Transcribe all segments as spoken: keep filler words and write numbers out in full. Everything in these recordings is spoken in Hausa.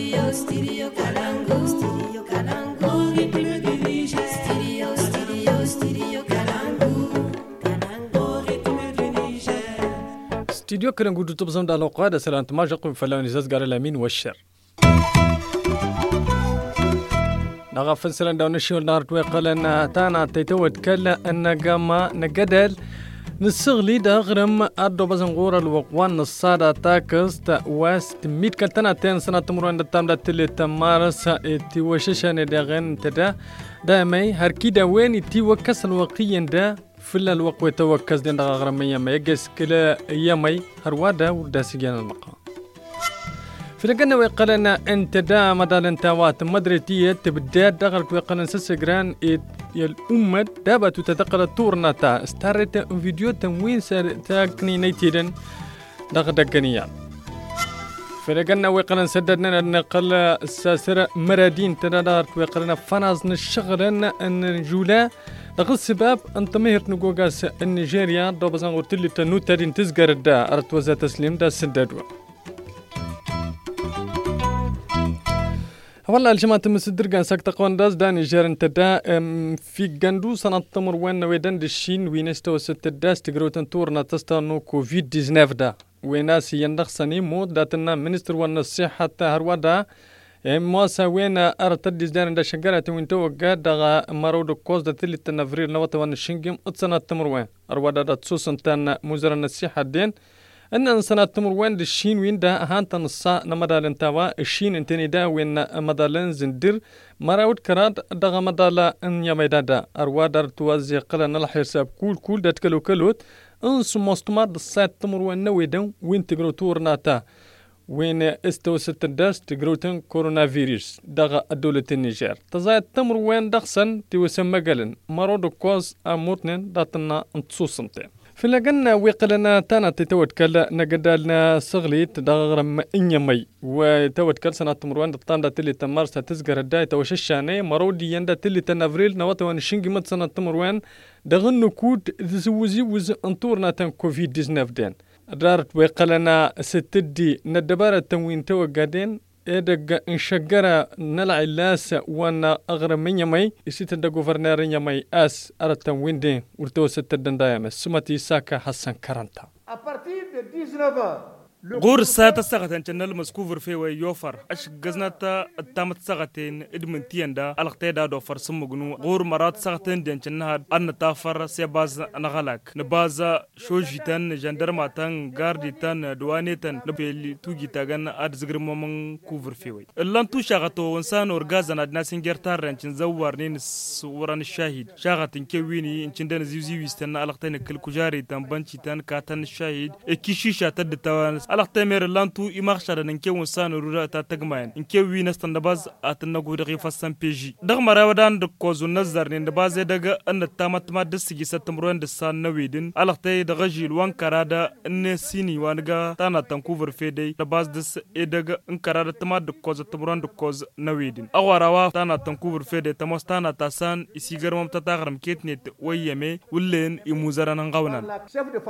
Studio, studio Kalangu. Studio Kalangu. Ritme du Niger. Studio, studio, studio Kalangu. Kalangu. Ritme du Niger. studio Kalangu تبصم دالو قادة سلامت ما جاكم فلان يزاز قال الأمين والشر. نغفل سلام داون الشهور نار تويقلنا تانا تيتوت كلا أن جاما نجدل نسغلي داغرم أدو بزنغورة الوقوان نصادة تاكس تا واست ميت كالتنا تين سنة تمرون دتام دتلي تمارس تيوششان داغن تدا دامي هركي دا وين تيوكس الوقيا دا فلا الوقوة توكس دين داغرم يما يجس كلا يمي هروادا ودا سيجان المقام فلقنا ويقلنا انت دا مدال انتوات مدريتية تبدا دغرك ويقلنا سسجران الأمة دابا تتدقل التورنا تا استارت فيديو تموين سار تاكني نيتيدن دغ دقنيان فلقنا ويقلنا سددنا نقل الساسرة مرادين تدارك ويقلنا فناز نشغلن ان جولا دغ السباب انت مهرت نقوغاس النيجيريا دو بزان قلتلي تنو تادين تزقر دا ارت وزا تسليم دا سددوا والله الجماعة مسدر كان سكت قوان داز داني جارن تدا في جندو سنة تمر وين ويدن دشين وينستو ست داس تجروتن تورنا تستانو كوفيد تسعطعش دا ويناس يندخسني مود داتنا منستر ون الصحة هروادا مواسا وين أرتدي دارن دا شجرة وين توقع دا مرود كوز دا تلي تنفرير نوات ون الشنجم اتسنة تمر وين هروادا دا تسوسن تان مزرن الصحة دين أن سنة تمر وين الشين وين ده هانتا نصا نمدالن توا الشين انتني دا وين مدالن زندر مراود كراد دغا مدالا ان يميدا دا أروادر توازي قلن الحساب كول كول دات كلو كلوت انس مستمر دسات تمر وين نويدن وين تقرو تورناتا وين استوست الداس تقروتن كورونا فيروس دغا الدولة النيجر تزايد تمر وين دخسن توسم قلن مرود كوز امورتن داتنا انتصوصنتين فلقنا ويقلنا تانا تتوكل نقدالنا صغليت دغرم إنيمي وتوكل سنة تمروان الطاندة تلي تمارس تزقر الداي توششاني مرودي يندا تلي تنافريل نواتوان شنجي مد سنة تمروان دغنو كود ذوزي وز انطورنا تن كوفيد تسعطعش دين دارت ويقلنا ستدي ندبارة تنوين توقادين إدق انشجرة نلع اللاس وانا أغرم من يمي يسيت دا غوفرنير يمي أس أرتن ويندين ورتوسة الدندايمة سمتي ساكا حسن كرانتا غور ساعة ساعتين channel مسكوفر في ويوفر أش جزنتا التامت ساعتين إدمن تيندا القتيدا دوفر سمجنو غور مرات ساعتين دين channel أن تافر سيباز نغلق نبازا شوجيتان جندرماتان غارديتان دوانيتان نبيل توجيتاغن أدزغر ممن كوفر في وي اللان تو شغتو وانسان أورغازن أدنا سنجرتار رنشن زوارنين سوران الشاهد شغتين كويني إنشندن زيوزي ويستن القتين كل كجاري تان بانشيتان كاتن الشاهد إكيشيشة تدتوان الأختمير لانتو إمارشة ننكي ونسان ورورة تتجمعين إنكي وينس تندباز أتنقو دقيقة سان بيجي دغم راودان دكوزو نزر نندباز دقا أن التامت ما دسجي ستمرون دسان نويدن الأختي دغجي الوان كرادا أن سيني وانغا تانا تنكوفر فيدي دباز دس إدغا أن كرادا تما دكوز تمرون دكوز نويدن أغواروا تانا تنكوفر فيدي تموس تانا تاسان إسيغر ممتتاغرم كيتنيت ويامي ولين إموزاران نغاونان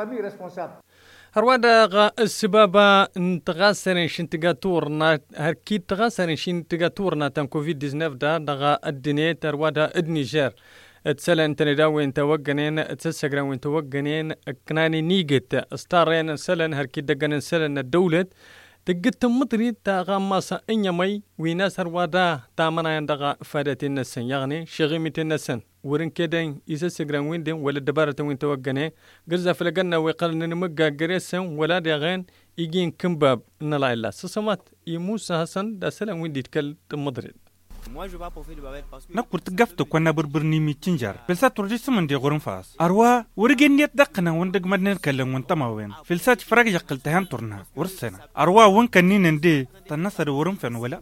هروادا غا السبابة نتغاسرين شنتغاتورنا هركي تغاسرين شنتغاتورنا تن كوفيد تسعطعش دا دغا الدنيا هروادا النيجر اتسلن تندا وين توقنين اتسسقرا وين توقنين كناني نيجت استارين سلن هركي دقن سلن الدولة تقت مطري تا غماسا انيمي ويناس هروادا تامنا يندغا فادت النسن يعني شغيمة النسن ورن كدين إذا سجران ويندين ولا دبارة وين توقني جرزا فلقنا ويقلنا نمجا جريسن ولا ديغين يجين كمباب نلا إلا سسمات يموسى حسن دا سلام وين يتكل مدريد نقول تقفتو كنا بربرني ميتشنجر بلسات رجس من دي غورن فاس أروا ورجين يتدقنا وندق مدن نتكلم وانتما وين فلسات فرق يقل تهان تورنا ورسنا أروا وين كنين دي تنصر ورن فن ولا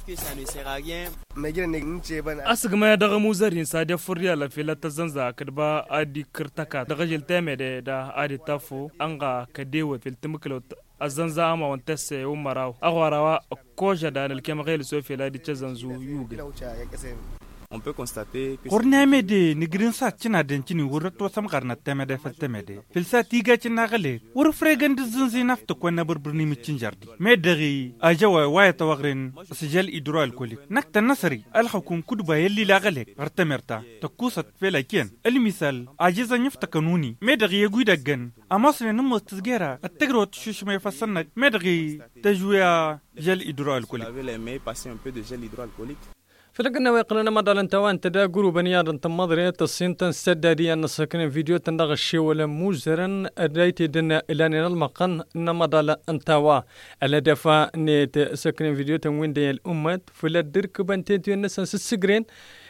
أسق ما يدغ موزارين سادة فريالة في لا تزنزا كدبا أدي كرتكا دغجل تامد دا أدي تافو أنغا كديوت في التمكلوت الزنزا أما وانتسي ومراو أغواروا كوجا دان الكامغيل سوفي لا دي تزنزو يوغي On peut constater que Ornamede ni green sa china den chini wurto sam garna temede fel temede. Filsa tiga china gale. Wur fregan dizunzi nafto kwa na burburni michin jardi. Mederi ajawa waya tawagrin sijal hidroalcoolique. Nakta nasri alhakum kuduba yelli la gale. Artemerta takusat fela kien. المثال عاجزا يفتكنوني مدغي يقوي دقن أماصل نمو تزجيرا التجرو تشوش ما يفصلنك مدغي تجويا جل هيدروالكوليك. فلقنا ويقلنا مدى الانتوان تدا قرو بنياد انتمضري تصين تنسدادي أن سكن فيديو تندغ الشي ولا موزرا أدايتي دنا إلاني المقن إن مدى الانتوا ألا دفا نيت سكن فيديو تنوين دي الأمة فلا درك بنتيتو الناس السجرين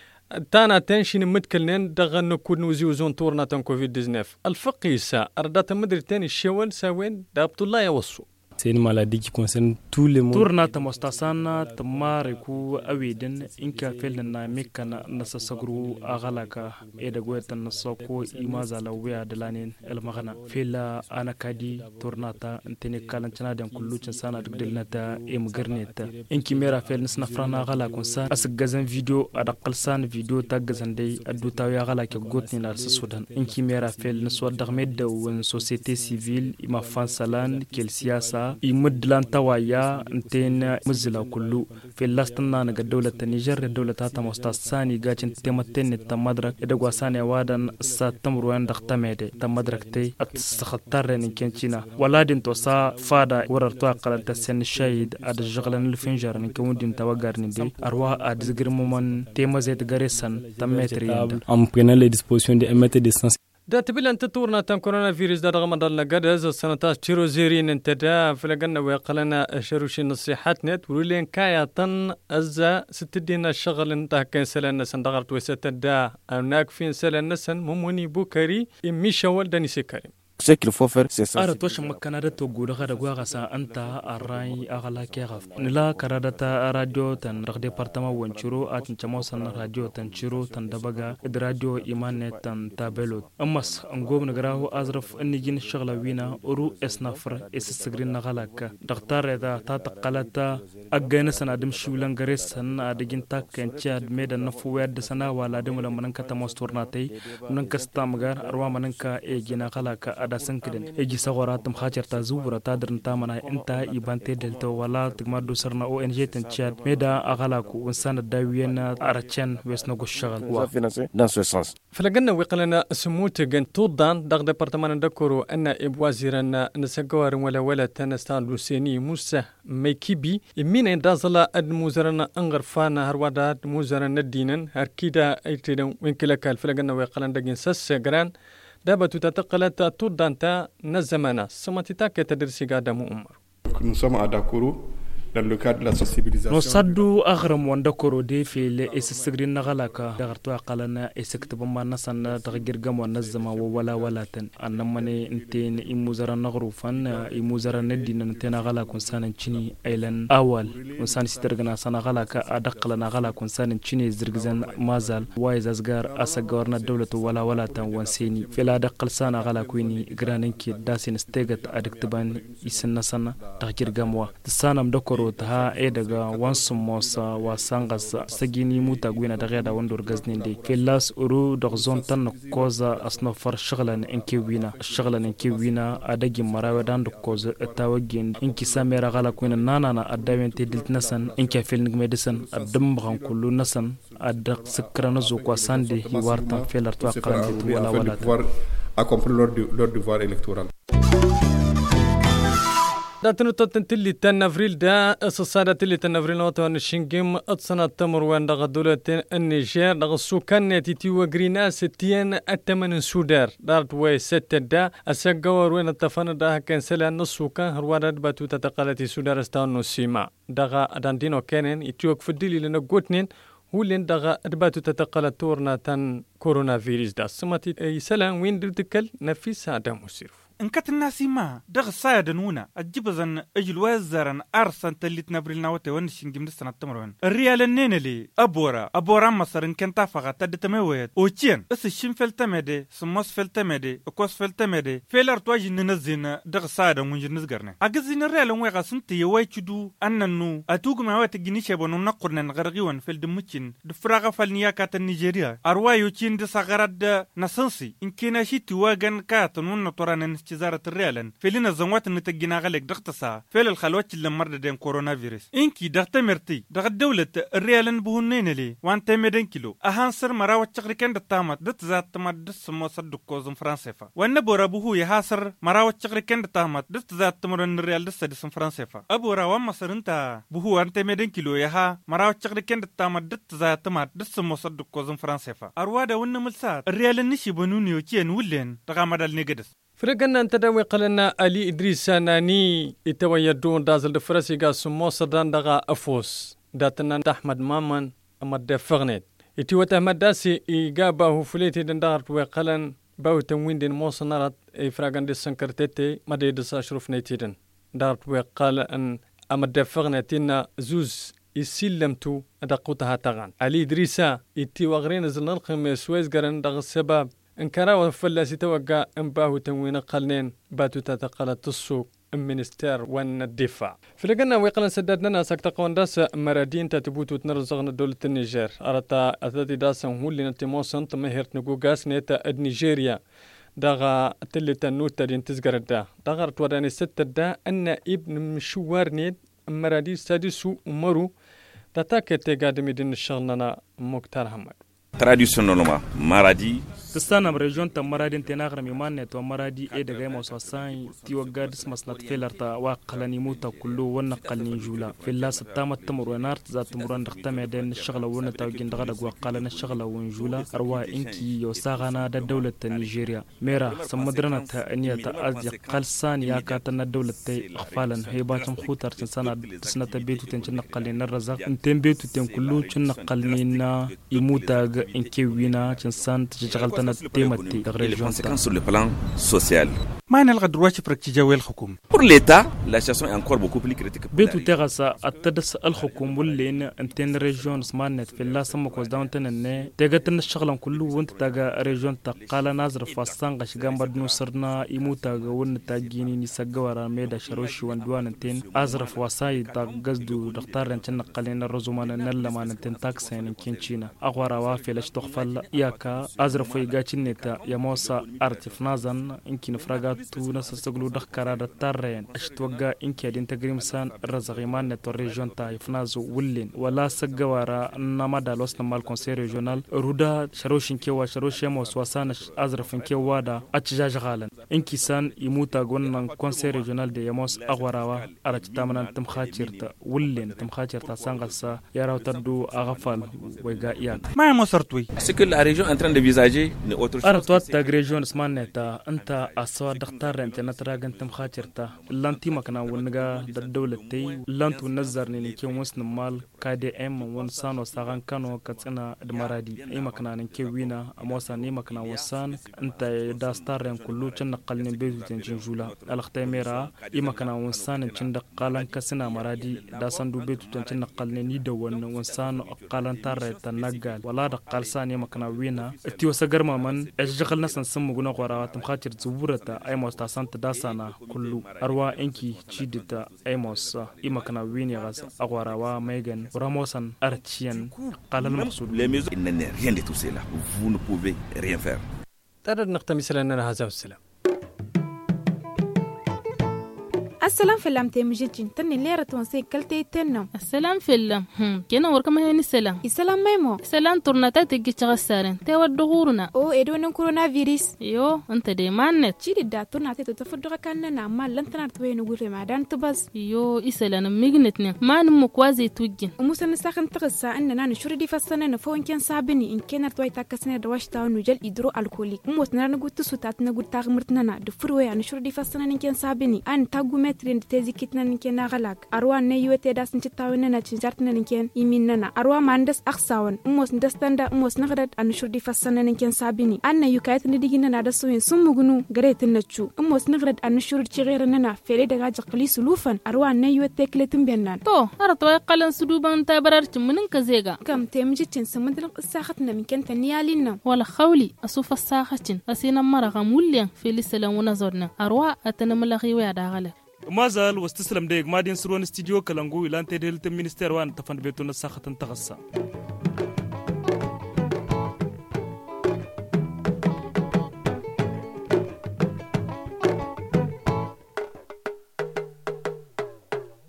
تانا تنشين متكلين دغن نكون وزيوزون تورنا تن كوفيد تسعطاش الفقيسة أردات مدري تاني الشوال ساوين دابط الله يوصو. C'est une maladie qui concerne tous les mondes. Tourna tamastasana tamariku awiden inka felna mekana nasasagru agalaka edagweta nasako imaza lawya dalanin elmagana fela anakadi tornata intene kalanchana dan kullu sana dugdelnata emgerneta inki mera fel nasnafrana agala konsa asgazan video adaqalsan video tagazan dai aduta ya agalaka gotni nar sudan inki mera fel naswa dagmed wan société civile ima fansalan kel siyasa يمدلان توايا انتين مزلا كله في اللاستنا نغا دولة نيجر دولة تاتا مستاساني غاچن تيمتين تمدرك ادغوا ساني وادن ساتمروان دختميدي تمدرك تي اتسخطر نكنچينا ولادين توسا فادا وررتوا قلت سن شهيد اد جغلن الفنجر نكوندين توغارني دي اروا اد زغرمون تيمزيت غريسن تمتري en prenant les dispositions de un mètre de distance. دا تبيل أنت تورنا تام كورونا فيروس دا رغم دالنا قدز السنتاش تيرو زيرين انت دا فلقنا ويقلنا شروشي نصيحات نت ولين كايا طن أزا ستدينا الشغل انتها كان سلا النسن دغرت ويسات دا أناك فين سلا النسن مموني بوكاري إمي شوال داني سيكاري Ce qu'il faut faire, c'est ça. Ara tosha makanada to guda kada gwa sa anta arai agala kegaf. Nila karada ta radio tan rak departement wanchuro at chamo san radio tan chiro tan dabaga id radio imane tan tabelot. Amas angom nagrahu azraf anigin shagla wina uru esnafr es sigrin nagalaka. Daktar da ta taqalata agana sana dim shulan gares san adigin tak kencha medan nafu wed sana wala dim la mananka tamostornatay mananka stamgar arwa mananka e gina galaka ada sankiden eji sagoratum khajarta zubura tadrin tamana inta ibante delto wala tgmadu sarna O N G tan chat meda agala ku insana dawiyana arachen wesno goshagal wa financer dans ce sens. فلقنا ويقلنا سموت جن تودان دغ ديبارتمان دكورو ان ابوازيرنا نسغوار ولا ولا تنستان لوسيني موسى ميكيبي مين دازلا اد موزرنا انغرفانا هروادا موزرنا دينن هركيدا ايتيدن وينكلكال فلقنا ويقلنا دغين سس جران دابا تتقلت تودانتا نزمانا سماتيتا كتدرسي قادم عمر. Nous sommes à Dakoro dans le cadre de la sensibilisation. No saddu aghram wanda korode fi le issigrin nagalaka dagartu aqalana isiktab ma nasan tagirgam wa nazama wa wala walatan annamane intin imuzara nagrufan imuzara nadina intena gala kun sanan chini ailan awal unsan sitargana sana galaka adaqlana gala kun sanan chini zirgzan mazal waiz asgar asagorna dawlatu wala walatan wansini fila daqal sana gala kuini graninki dasin stegat adiktaban isanna sana tagirgam wa tsanam dokoro ta e daga wansu mosa wasangas sagini muta gwina daga da wandur gazninde filas uru da zon tan koza asnofar shaglan inki wina shaglan inki wina adagi marawa dan da koza tawagin inki samira gala kuna nana na adawente diltnasan inki filnig medicine adum ban kullu nasan adak sakrana zo kwa sande hiwartan filar to aqran wala wala accomplir leur devoir électoral. داتنو تتنتلي تنفريل دا الصادة تلي تنفريل وطن الشنجم اتصنا التمر وان دغ دولة النيجر دغ السكان تيتي وغرينا ستين التمن سودار دارت وي ستة دا السقور وين التفن دا كان سلا نصوكا هروادات باتو تتقالتي سودار استانو سيما دغ داندينو كانن يتيوك فدلي لنا قوتنين هو لين دغ ادباتو تتقالت تورنا تن كورونا فيروس دا سماتي اي سلا وين دلتكل نفيس هذا مسيرف in kat nasi ma daga saya da nuna ajiba zan ajil wazaran arsan talit na bril na wata wani shingim da sanat tamarwan riyalan nene le abora abora masarin kenta faga tadda tamewet o cien isa shin felta mede sumos felta mede kos felta mede felar to ajin na zina daga saya da munjin nisgarne agazin riyalan wega sun te yawai cudu annanu atugu ma wata gini shebo non naqurnan gargiwan fel de mucin de fraga falniya kata Nigeria arwayo cin da sagarad nasansi in kina shi tiwagan kata nun toranan cizara riyalan felina zanwat ni tagina galek daqtasa fel الخلوات اللي مرد دين كورونا فيروس إنكي دغت مرتي دغت دولة الريالن بهنين لي وانت ميدن كيلو أهانسر مراوة شغريكين دتامت دت ذات تمت دس موصد دكوزم فرنسيفا وان بورا بهو يهاسر مراوة شغريكين دتامت دت ذات تمرن الريال دس دسم فرنسيفا أبورا وان مصر انت بهو انت ميدن كيلو يها مراوة شغريكين دتامت دت ذات تمت دس موصد دكوزم فرنسيفا أروادا وان ملسات الريال نشي بنونيو تين ولين تغامد النيجدس فرقنا أنت دوي قلنا علي إدريس ناني يتويدون دازل دفرسي قا سمو صدان دغا أفوس داتنا أحمد مامان أما دفغنت يتوى تحمد داسي إيقابه فليتي دندار توي قلن باو تنوين دين موصى نارت إفراغان دي سنكرتيتي ما دي دسا شروف نيتيدن دار توي قال أن أما دفغنتين زوز يسلمتو أدقوتها تغان علي إدريسا يتي وغرين زلنالقم سويز قرن دغ السباب إن كان وفلاسي توقع إن باهو تنوين قلنين باتو تتقل السوق المنستير وان الدفاع فلقنا ويقلن سدادنا ساكتا قوانداس مرادين تتبوتو تنرزغن دولة النيجير أرتا أتاتي داسا هو اللي نتموسن تمهيرت نقوقاس نيتا النيجيريا داغا تلتا نوتا دين تزقر دا داغا رتواراني ستة دا أن ابن مشوار نيد مرادي سادسو أمرو تتاكتي قادمي دين الشغلنا مكتار حمد Traditionnellement, Maradi. تستانا بريجون تا مرادي انتناغر ميمان تو مرادي اي دغاي موسوسان تيو غادس مسنات فيلرتا واقلني موتا كله ونقلني جولا في الله ستام التمر ونارت ذات مران دختم دين الشغله ون تا جندغد وقالنا الشغله ونجولا اروا انكي يوساغنا د دوله نيجيريا ميرا سمدرنا تا انيه تا ازي قلسان يا كاتنا دوله تي اخفالا هيباتم خوتر تنسنا تسنت بيتو تنقلنا الرزق انتم بيتو تن كله تنقلنا يموتا انكي وينا تنسان تشغلتنا تيمتي sur le plan social. ما نلقى درواتي فرق جوي الحكومة. Pour l'État, la situation est encore beaucoup plus critique. بيتو تغسا التدس الحكومة ولين انتين ريجون سمانت في الله سمك وزداونتن ان تيغتن الشغل كله وانت تاغا ريجون تقال نازر فاستان غش غامبد نصرنا يموتا ون تاجيني نسغورا ميدا شروشي واندوان انتين ازرف وساي تاغزدو دختار انتن قلين الرزومان نلما انتن تاكسين كينشينا اغورا وافي لاش تخفل ياكا ازرف يغاچنيتا يموسا ارتف نازن انكي فراغا تو نسسغلو دخكرا دتارين اشتوغا انكي دين تغريمسان رزغيمان نتو ريجون تا يفنازو ولين ولا سغوارا نمادا لوس نمال كونسي ريجونال رودا شروشين كيوا شروشي موسوسان ازرفين كيوا دا اتجاج غالن انكي سان يموتا غون كونسي ريجونال دي يموس اغوراوا ارتامن تمخاچيرتا ولين تمخاچيرتا سانغسا يراو تدو اغفال ويغا ياك ما مصرتوي Ce que la région est en train de visager n'est autre chose. ارتوات تا ريجون سمانتا انت اسوا دختار انت نتراغن تمخاچيرتا لانتي مكنا ونغا دولتي لانتو نزرني نكي وسن مال كادي ام ونسانو ساغان كانو كاتسنا دمرادي اي مكنا نكي وينا اموسا ني مكنا وسان انت داستارن كلو تنقلني بيتو تنجولا الختيميرا اي مكنا وسان تشند قالن كسنا مرادي داسندو بيتو تنقلني ني دون وسان قالن تار تنغال ولا دقال ساني مكنا وينا اتيو سغرما من اجخل نسن سمو غنا قرا تمخاطر زبورتا اي موستا سانت داسانا كلو اروا انكي تشيدتا اي موس اي مكنا ويني غاس اغوراوا ميغن راموسن ارتشين قال المقصود Les mesures, il n'est rien de tout cela. Vous ne pouvez rien faire. تقدر نختمس لنا هذا والسلام. السلام في اللام تيمجيجين تني ليرة تونسي كلتي تنم السلام في اللام هم كنا وركم هني السلام السلام ميمو السلام تورناتا تيجي تغسرين تيود دغورنا او ادون كورونا فيروس يو انت دي مانت تشيدي دا تورناتا تتفدغ كاننا ما لن تنارت وين غوري ما دان تبز يو اسلام ميغنتني ما نمو كوازي توجين ومسن ساخن تغسا اننا نشوري دي فسنه نفون كان سابني ان كان توي تاكسنه دواشتا نوجل يدرو الكوليك موت نرا نغوت سوتات نغوت تاغمرتنا دفرو يعني شوري دي فسنه ان كان سابني ان تاغومت trin tezi kitna ninken na galak arwa ne yuete das nti tawna na cinjartna ninken iminna arwa mandas aksawan umos ndastanda umos nagrat an shurdi fassana ninken sabini anna yukayat ni digina na da soyin sumugunu garetin nachu umos nagrat an shurdi chigirna na fere daga jaqli sulufan arwa ne yuete kletin bennan to arato qalan suduban tabarar munin ka zega kam temji cin samudin qissakhatna minken taniyalin wala khawli asufa sakhatin asina mara gamullen felisalan wana zorna arwa atana malaghi wa da gala mazal wastaslam de madin surwan studio kalangu ilan tedel minister wan tafan betuna sakhatan tagassa